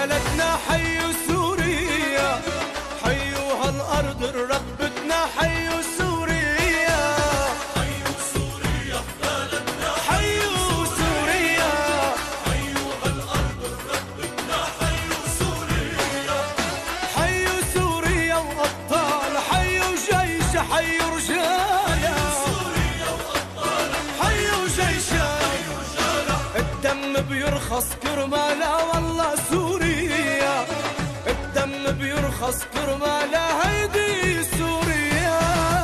بلدنا حيوا سوريا، حيوا هالأرض ربتنا، حيوا سوريا، حيوا سوريا بلدنا، حيوا سوريا، حيوا هالأرض ربتنا، حيوا سوريا، حيوا سوريا وأبطال، حيوا جيش، حيوا رجالة، سوريا وأبطالها، حيوا جيشها، حيوا رجالها، الدم بيرخص كرمالها والله سوريا، الدم بيرخص كرمالها هيدي سوريا.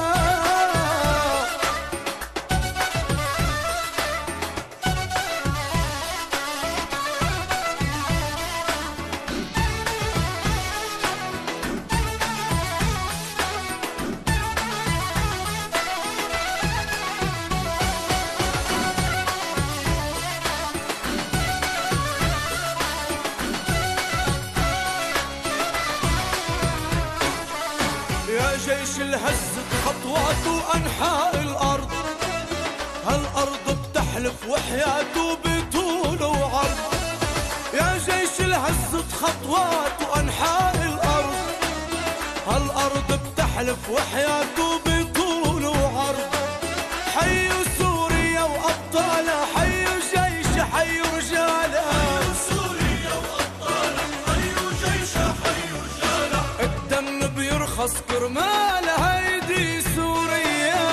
يا جيش الهز بخطواته أنحاء الأرض، هالأرض بتحلف وحياته بطول وعرض، يا جيش الهز بخطواته أنحاء الأرض، هالأرض بتحلف وحياته بطول وعرض، حيوا سوريا وأبطالها، حيوا جيش، حيوا رجالها، سوريا وأبطالها، حيوا جيشها، حيوا رجالها، الدم بيرخص كرمالها هيدي سوريا.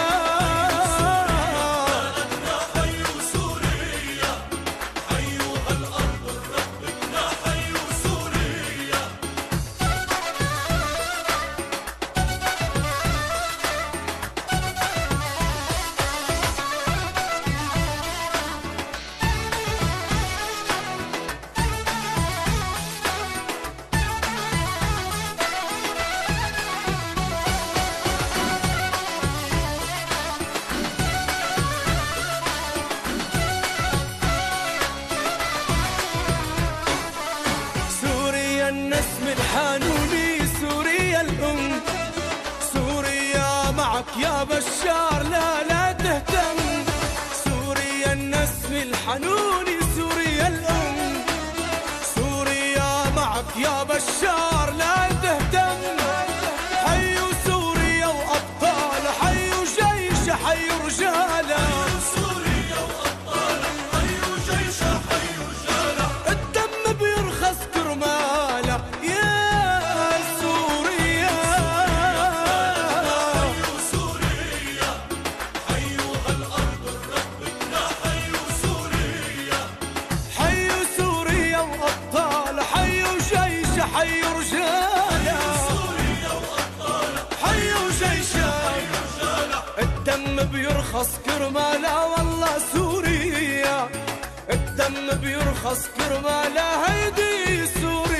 بلدنا حيوا سوريا، حيوا هالأرض ربتنا، حيوا سوريا. سوريا النسم الحانوني، سوريا الأم، سوريا معك يا بشار، لا لا تهتم، سوريا النسم الحانوني، سوريا الأم، سوريا معك يا بشار، لا تهتم، حيوا سوريا وأبطال، حيوا جيش، حيوا رجالها، سوريا وأبطالها، حيوا جيشها، حيوا رجالها، الدم بيرخص كرمالها يا سوريا. حيوا سوريا، حيوا هالأرض ربتنا، حيوا سوريا، حيوا سوريا وأبطال، حيوا جيش، حيوا رجالها، سوريا وأبطالها، حيوا جيشها، حيوا رجالها، الدم بيرخص كرمالها والله سوريا، الدم بيرخص كرمالها هيدي سوريا.